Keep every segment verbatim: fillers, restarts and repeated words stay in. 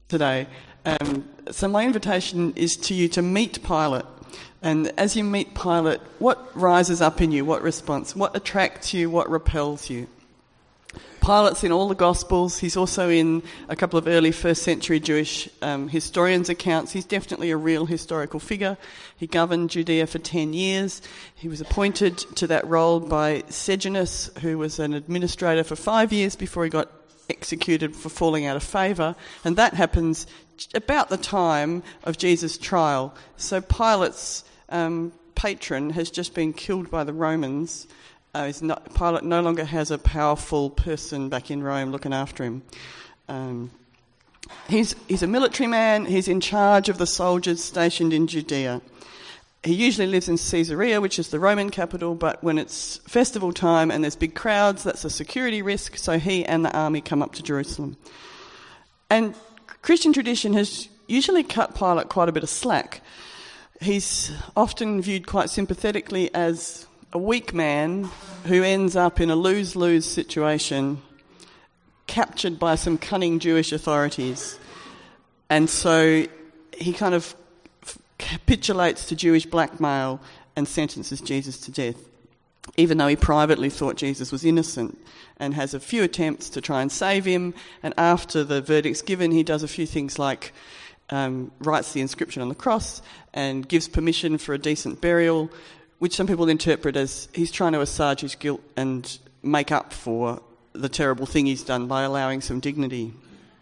today. Um, so my invitation is to you to meet Pilate. And as you meet Pilate, what rises up in you? What response? What attracts you? What repels you? Pilate's in all the Gospels. He's also in a couple of early first century Jewish um, historians' accounts. He's definitely a real historical figure. He governed Judea for ten years. He was appointed to that role by Sejanus, who was an administrator for five years before he got executed for falling out of favour. And that happens about the time of Jesus' trial. So Pilate's um, patron has just been killed by the Romans. Uh, he's not, Pilate no longer has a powerful person back in Rome looking after him. Um, he's, he's a military man. He's in charge of the soldiers stationed in Judea. He usually lives in Caesarea, which is the Roman capital, but when it's festival time and there's big crowds, that's a security risk, so he and the army come up to Jerusalem. And Christian tradition has usually cut Pilate quite a bit of slack. He's often viewed quite sympathetically as a weak man who ends up in a lose-lose situation, captured by some cunning Jewish authorities. And so he kind of capitulates to Jewish blackmail and sentences Jesus to death, even though he privately thought Jesus was innocent, and has a few attempts to try and save him. And after the verdict's given, he does a few things like um, writes the inscription on the cross and gives permission for a decent burial, which some people interpret as he's trying to assuage his guilt and make up for the terrible thing he's done by allowing some dignity.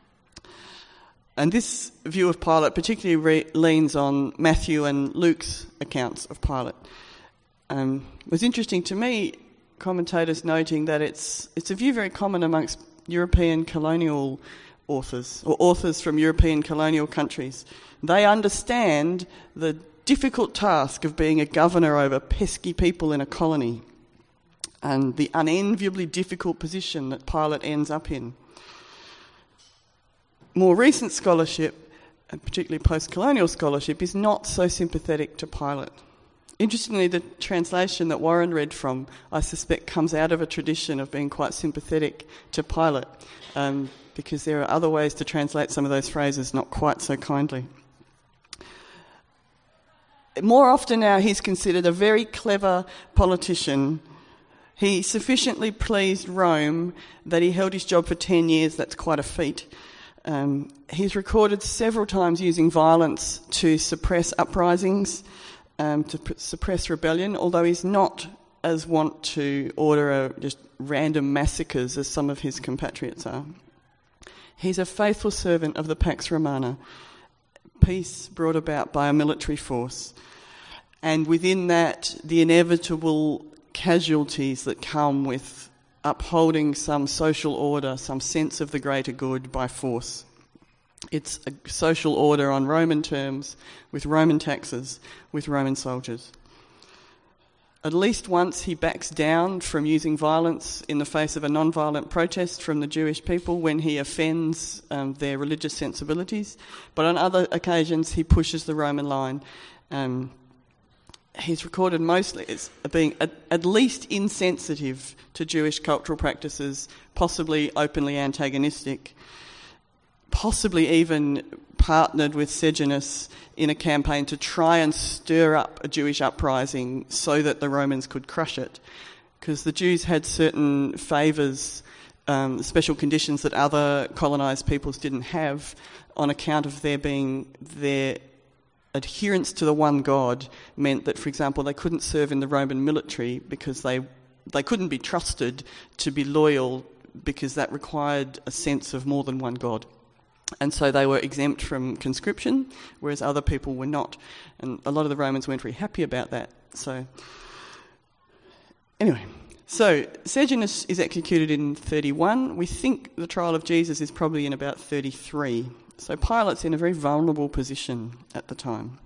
And this view of Pilate particularly re- leans on Matthew and Luke's accounts of Pilate. Um, it was interesting to me, commentators noting that it's it's a view very common amongst European colonial authors, or authors from European colonial countries. They understand the difficult task of being a governor over pesky people in a colony, and the unenviably difficult position that Pilate ends up in. More recent scholarship, and particularly post-colonial scholarship, is not so sympathetic to Pilate. Interestingly, the translation that Warren read from, I suspect, comes out of a tradition of being quite sympathetic to Pilate, um, because there are other ways to translate some of those phrases not quite so kindly. More often now, he's considered a very clever politician. He sufficiently pleased Rome that he held his job for ten years. That's quite a feat. Um, he's recorded several times using violence to suppress uprisings, um, to pr- suppress rebellion, although he's not as wont to order a, just random massacres as some of his compatriots are. He's a faithful servant of the Pax Romana, peace brought about by a military force, and within that, the inevitable casualties that come with upholding some social order, some sense of the greater good by force. It's a social order on Roman terms, with Roman taxes, with Roman soldiers. At least once he backs down from using violence in the face of a non-violent protest from the Jewish people when he offends um, their religious sensibilities. But on other occasions, he pushes the Roman line. Um, he's recorded mostly as being at, at least insensitive to Jewish cultural practices, possibly openly antagonistic, possibly even partnered with Sejanus in a campaign to try and stir up a Jewish uprising so that the Romans could crush it, because the Jews had certain favours, um, special conditions that other colonised peoples didn't have on account of their being their adherence to the one God meant that, for example, they couldn't serve in the Roman military because they they couldn't be trusted to be loyal, because that required a sense of more than one God. And so they were exempt from conscription, whereas other people were not. And a lot of the Romans weren't very happy about that. So, anyway, so Sejanus is executed in thirty-one. We think the trial of Jesus is probably in about thirty-three. So Pilate's in a very vulnerable position at the time.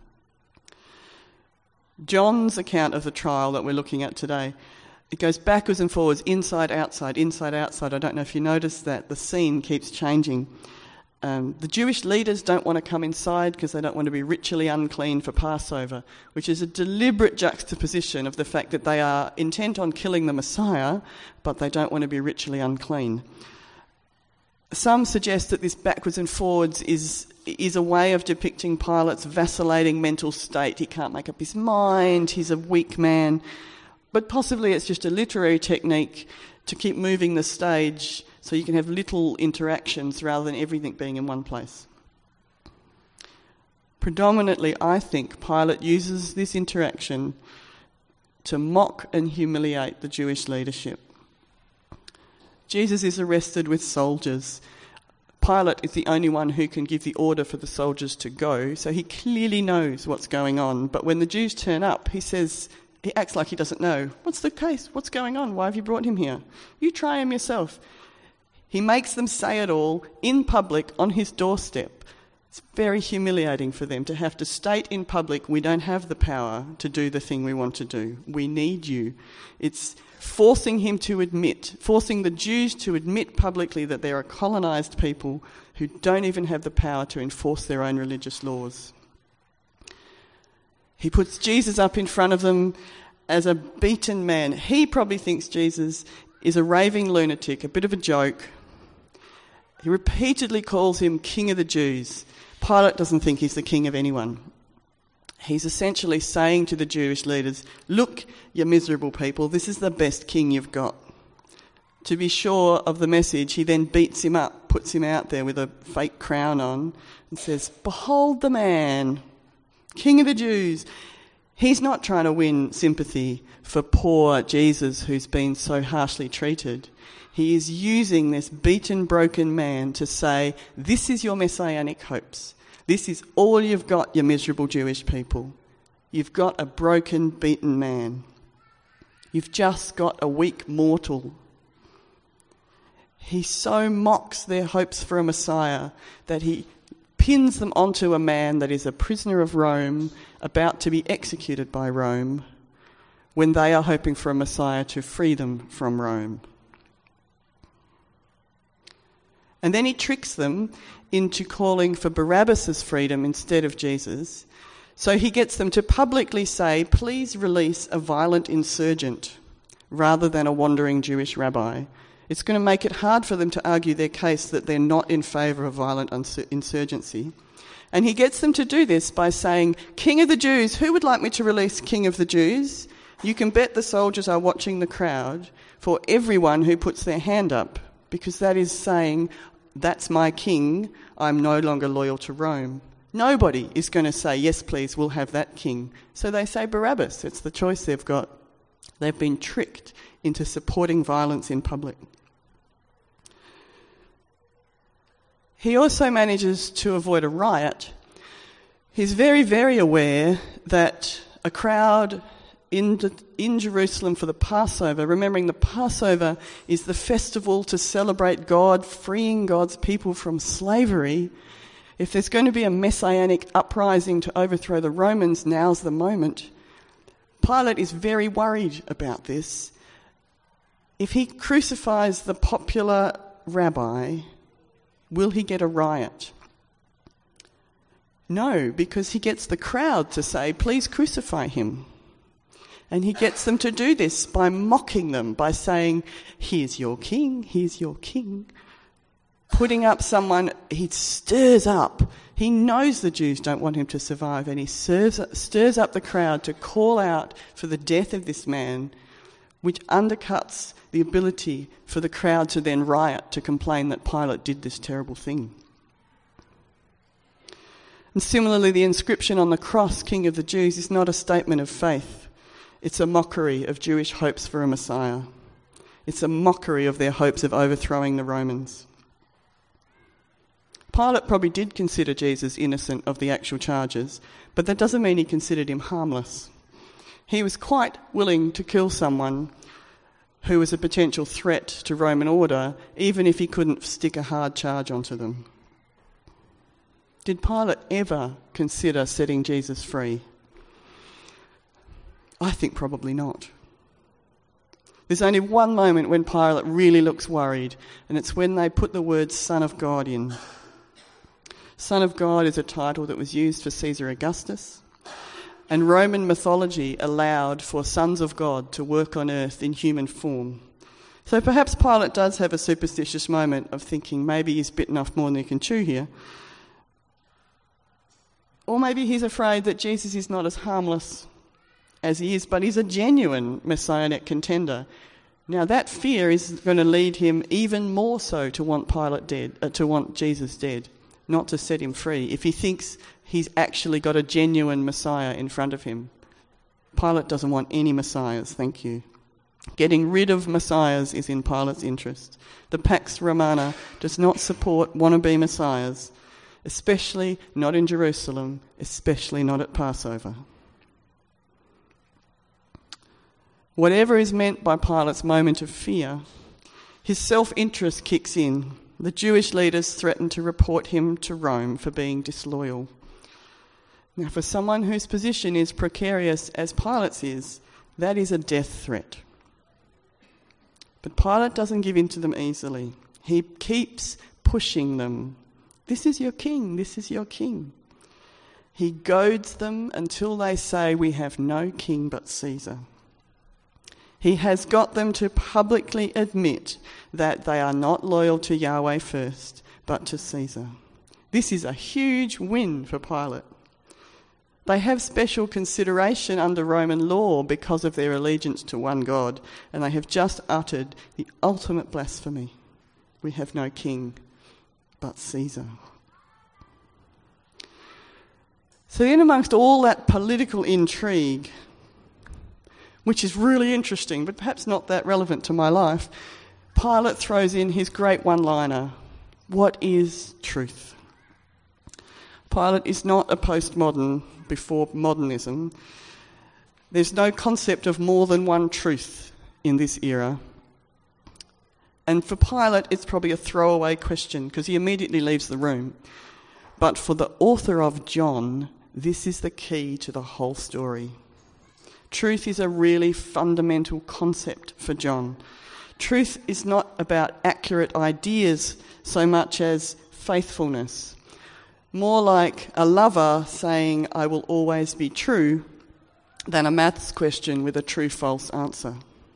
John's account of the trial that we're looking at today, it goes backwards and forwards, inside, outside, inside, outside. I don't know if you noticed that. The scene keeps changing. Um, the Jewish leaders don't want to come inside because they don't want to be ritually unclean for Passover, which is a deliberate juxtaposition of the fact that they are intent on killing the Messiah, but they don't want to be ritually unclean. Some suggest that this backwards and forwards is is a way of depicting Pilate's vacillating mental state. He can't make up his mind, he's a weak man. But possibly it's just a literary technique to keep moving the stage so you can have little interactions rather than everything being in one place. Predominantly, I think Pilate uses this interaction to mock and humiliate the Jewish leadership. Jesus is arrested with soldiers. Pilate is the only one who can give the order for the soldiers to go, so he clearly knows what's going on. But when the Jews turn up, he says, he acts like he doesn't know. What's the case? What's going on? Why have you brought him here? You try him yourself. He makes them say it all in public on his doorstep. It's very humiliating for them to have to state in public, we don't have the power to do the thing we want to do. We need you. It's forcing him to admit, forcing the Jews to admit publicly that they're a colonised people who don't even have the power to enforce their own religious laws. He puts Jesus up in front of them as a beaten man. He probably thinks Jesus is a raving lunatic, a bit of a joke. He repeatedly calls him King of the Jews. Pilate doesn't think he's the king of anyone. He's essentially saying to the Jewish leaders, look, you miserable people, this is the best king you've got. To be sure of the message, he then beats him up, puts him out there with a fake crown on, and says, behold the man, King of the Jews. He's not trying to win sympathy for poor Jesus who's been so harshly treated. He is using this beaten, broken man to say, this is your messianic hopes. This is all you've got, you miserable Jewish people. You've got a broken, beaten man. You've just got a weak mortal. He so mocks their hopes for a Messiah that he pins them onto a man that is a prisoner of Rome, about to be executed by Rome, when they are hoping for a Messiah to free them from Rome. And then he tricks them into calling for Barabbas' freedom instead of Jesus. So he gets them to publicly say, please release a violent insurgent rather than a wandering Jewish rabbi. It's going to make it hard for them to argue their case that they're not in favour of violent insurgency. And he gets them to do this by saying, King of the Jews, who would like me to release King of the Jews? You can bet the soldiers are watching the crowd for everyone who puts their hand up, because that is saying, that's my king, I'm no longer loyal to Rome. Nobody is going to say, yes, please, we'll have that king. So they say Barabbas. It's the choice they've got. They've been tricked into supporting violence in public. He also manages to avoid a riot. He's very, very aware that a crowd in, in Jerusalem for the Passover, remembering the Passover is the festival to celebrate God freeing God's people from slavery. If there's going to be a messianic uprising to overthrow the Romans, now's the moment. Pilate is very worried about this. If he crucifies the popular rabbi, will he get a riot? No, because he gets the crowd to say, please crucify him. And he gets them to do this by mocking them, by saying, here's your king, here's your king. Putting up someone he stirs up. He knows the Jews don't want him to survive, and he stirs, stirs up the crowd to call out for the death of this man, which undercuts the ability for the crowd to then riot, to complain that Pilate did this terrible thing. And similarly, the inscription on the cross, King of the Jews, is not a statement of faith. It's a mockery of Jewish hopes for a Messiah. It's a mockery of their hopes of overthrowing the Romans. Pilate probably did consider Jesus innocent of the actual charges, but that doesn't mean he considered him harmless. He was quite willing to kill someone who was a potential threat to Roman order, even if he couldn't stick a hard charge onto them. Did Pilate ever consider setting Jesus free? I think probably not. There's only one moment when Pilate really looks worried, and it's when they put the word Son of God in. Son of God is a title that was used for Caesar Augustus, and Roman mythology allowed for sons of God to work on earth in human form. So perhaps Pilate does have a superstitious moment of thinking maybe he's bitten off more than he can chew here. Or maybe he's afraid that Jesus is not as harmless as he is, but he's a genuine messianic contender. Now that fear is going to lead him even more so to want Pilate dead, uh, to want Jesus dead, not to set him free, if he thinks he's actually got a genuine Messiah in front of him. Pilate doesn't want any messiahs, thank you. Getting rid of messiahs is in Pilate's interest. The Pax Romana does not support wannabe messiahs, especially not in Jerusalem, especially not at Passover. Whatever is meant by Pilate's moment of fear, his self-interest kicks in. The Jewish leaders threaten to report him to Rome for being disloyal. Now, for someone whose position is precarious as Pilate's is, that is a death threat. But Pilate doesn't give in to them easily. He keeps pushing them. This is your king, this is your king. He goads them until they say, we have no king but Caesar. He has got them to publicly admit that they are not loyal to Yahweh first, but to Caesar. This is a huge win for Pilate. They have special consideration under Roman law because of their allegiance to one God, and they have just uttered the ultimate blasphemy. We have no king but Caesar. So in amongst all that political intrigue, which is really interesting, but perhaps not that relevant to my life, Pilate throws in his great one-liner, what is truth? Pilate is not a postmodern before modernism. There's no concept of more than one truth in this era. And for Pilate, it's probably a throwaway question because he immediately leaves the room. But for the author of John, this is the key to the whole story. Truth is a really fundamental concept for John. Truth is not about accurate ideas so much as faithfulness. More like a lover saying, I will always be true, than a maths question with a true-false answer.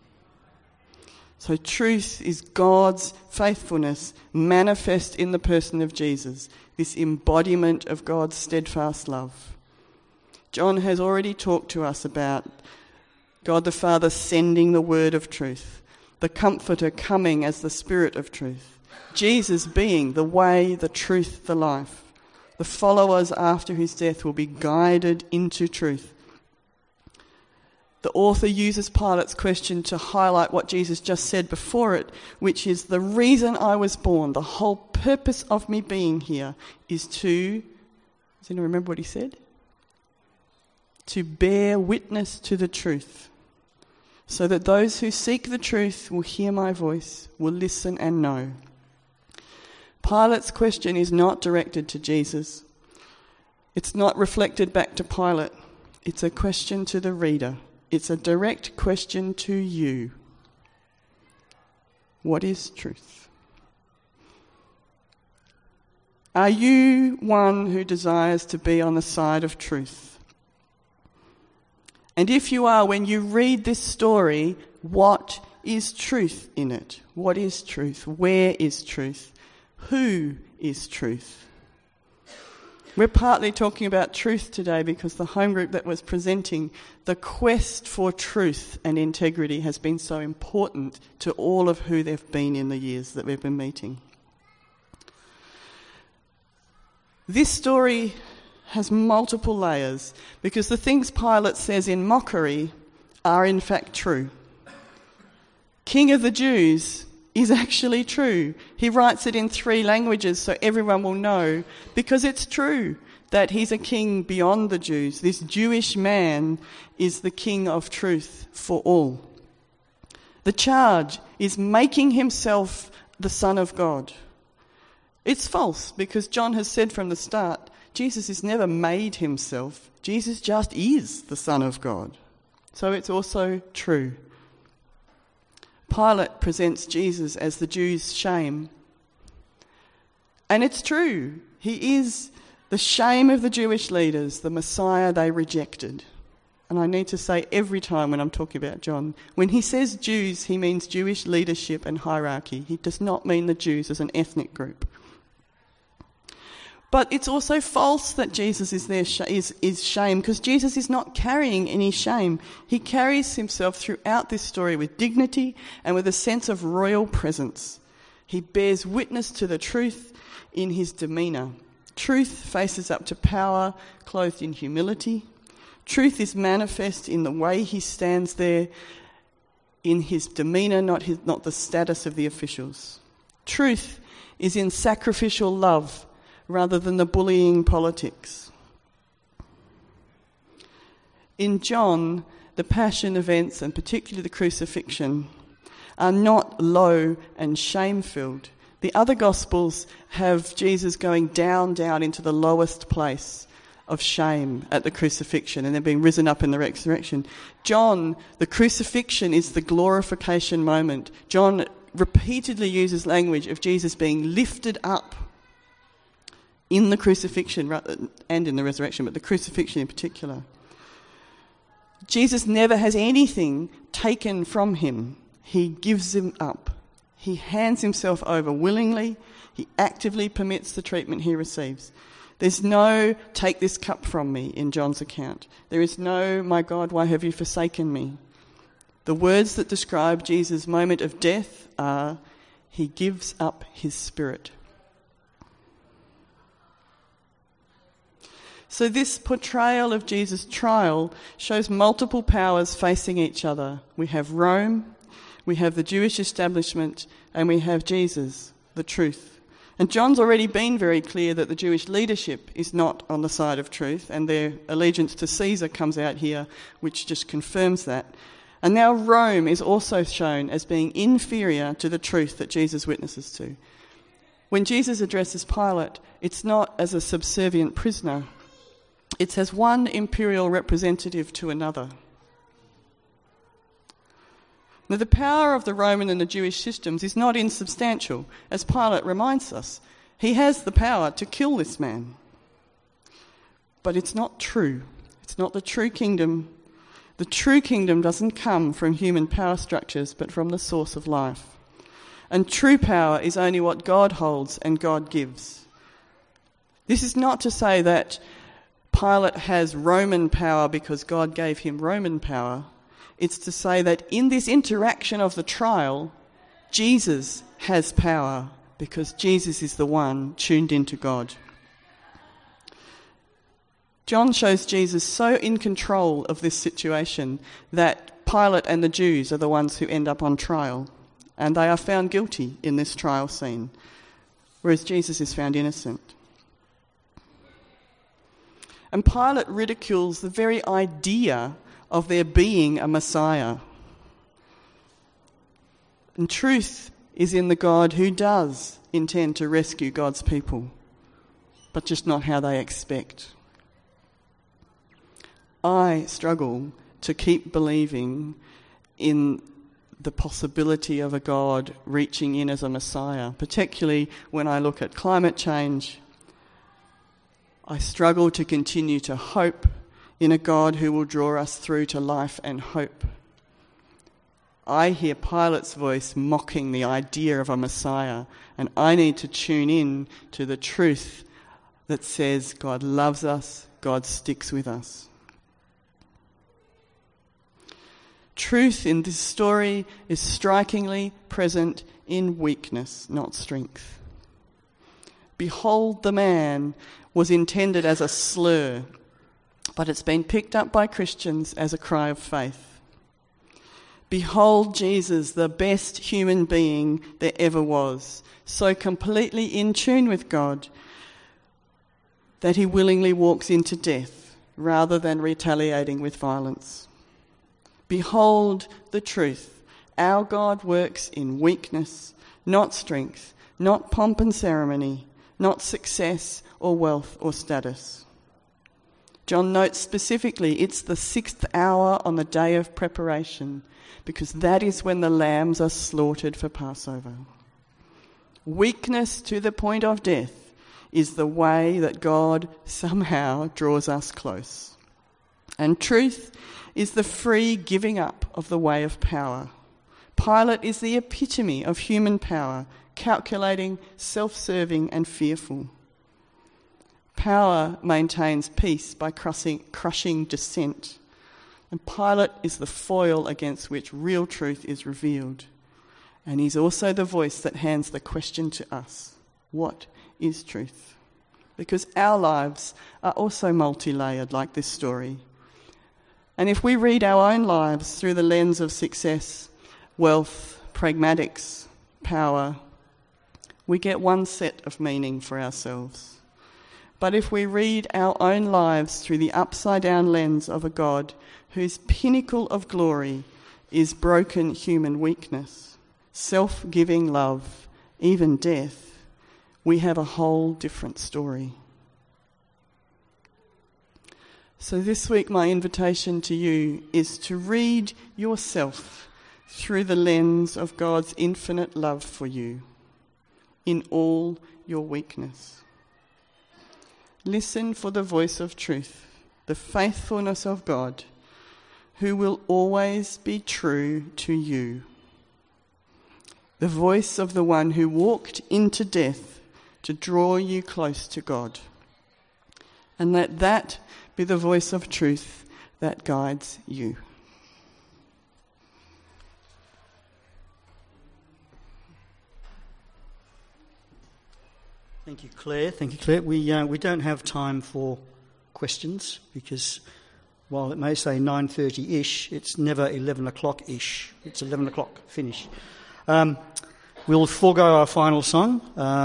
So truth is God's faithfulness manifest in the person of Jesus, this embodiment of God's steadfast love. John has already talked to us about God the Father sending the word of truth, the Comforter coming as the Spirit of truth, Jesus being the way, the truth, the life. The followers after his death will be guided into truth. The author uses Pilate's question to highlight what Jesus just said before it, which is the reason I was born, the whole purpose of me being here is to, does anyone remember what he said? To bear witness to the truth, so that those who seek the truth will hear my voice, will listen and know. Pilate's question is not directed to Jesus. It's not reflected back to Pilate. It's a question to the reader. It's a direct question to you. What is truth? Are you one who desires to be on the side of truth? And if you are, when you read this story, what is truth in it? What is truth? Where is truth? Who is truth? We're partly talking about truth today because the home group that was presenting the quest for truth and integrity has been so important to all of who they've been in the years that we've been meeting. This story has multiple layers because the things Pilate says in mockery are in fact true. King of the Jews is actually true. He writes it in three languages so everyone will know, because it's true that he's a king beyond the Jews. This Jewish man is the king of truth for all. The charge is making himself the Son of God. It's false because John has said from the start, Jesus has never made himself. Jesus just is the Son of God. So it's also true. Pilate presents Jesus as the Jews' shame. And it's true. He is the shame of the Jewish leaders, the Messiah they rejected. And I need to say every time when I'm talking about John, when he says Jews, he means Jewish leadership and hierarchy. He does not mean the Jews as an ethnic group. But it's also false that Jesus is there sh- is, is shame, because Jesus is not carrying any shame. He carries himself throughout this story with dignity and with a sense of royal presence. He bears witness to the truth in his demeanour. Truth faces up to power, clothed in humility. Truth is manifest in the way he stands there, in his demeanour, not his, not the status of the officials. Truth is in sacrificial love rather than the bullying politics. In John, the passion events, and particularly the crucifixion, are not low and shame-filled. The other Gospels have Jesus going down, down into the lowest place of shame at the crucifixion and then being risen up in the resurrection. John, the crucifixion is the glorification moment. John repeatedly uses language of Jesus being lifted up in the crucifixion and in the resurrection, but the crucifixion in particular. Jesus never has anything taken from him. He gives him up. He hands himself over willingly. He actively permits the treatment he receives. There's no, take this cup from me in John's account. There is no, my God, why have you forsaken me? The words that describe Jesus' moment of death are, he gives up his spirit. So this portrayal of Jesus' trial shows multiple powers facing each other. We have Rome, we have the Jewish establishment, and we have Jesus, the truth. And John's already been very clear that the Jewish leadership is not on the side of truth, and their allegiance to Caesar comes out here, which just confirms that. And now Rome is also shown as being inferior to the truth that Jesus witnesses to. When Jesus addresses Pilate, it's not as a subservient prisoner. It's as one imperial representative to another. Now, the power of the Roman and the Jewish systems is not insubstantial, as Pilate reminds us. He has the power to kill this man. But it's not true. It's not the true kingdom. The true kingdom doesn't come from human power structures, but from the source of life. And true power is only what God holds and God gives. This is not to say that Pilate has Roman power because God gave him Roman power. It's to say that in this interaction of the trial, Jesus has power because Jesus is the one tuned into God. John shows Jesus so in control of this situation that Pilate and the Jews are the ones who end up on trial, and they are found guilty in this trial scene, whereas Jesus is found innocent. And Pilate ridicules the very idea of there being a Messiah. And truth is in the God who does intend to rescue God's people, but just not how they expect. I struggle to keep believing in the possibility of a God reaching in as a Messiah, particularly when I look at climate change. I struggle to continue to hope in a God who will draw us through to life and hope. I hear Pilate's voice mocking the idea of a Messiah, and I need to tune in to the truth that says God loves us, God sticks with us. Truth in this story is strikingly present in weakness, not strength. Behold the man was intended as a slur, but it's been picked up by Christians as a cry of faith. Behold Jesus, the best human being there ever was, so completely in tune with God that he willingly walks into death rather than retaliating with violence. Behold the truth. Our God works in weakness, not strength, not pomp and ceremony, not success or wealth or status. John notes specifically it's the sixth hour on the day of preparation, because that is when the lambs are slaughtered for Passover. Weakness to the point of death is the way that God somehow draws us close. And truth is the free giving up of the way of power. Pilate is the epitome of human power, calculating, self-serving and fearful. Power maintains peace by crushing, crushing dissent. And Pilate is the foil against which real truth is revealed. And he's also the voice that hands the question to us. What is truth? Because our lives are also multi-layered like this story. And if we read our own lives through the lens of success, wealth, pragmatics, power, we get one set of meaning for ourselves. But if we read our own lives through the upside-down lens of a God whose pinnacle of glory is broken human weakness, self-giving love, even death, we have a whole different story. So this week my invitation to you is to read yourself through the lens of God's infinite love for you in all your weakness. Listen for the voice of truth, the faithfulness of God, who will always be true to you. The voice of the one who walked into death to draw you close to God. And let that be the voice of truth that guides you. Thank you, Claire. Thank you, Claire. We uh, we don't have time for questions because while it may say nine thirty-ish, it's never eleven o'clock-ish. It's eleven o'clock finish. Um, we'll forego our final song. Uh,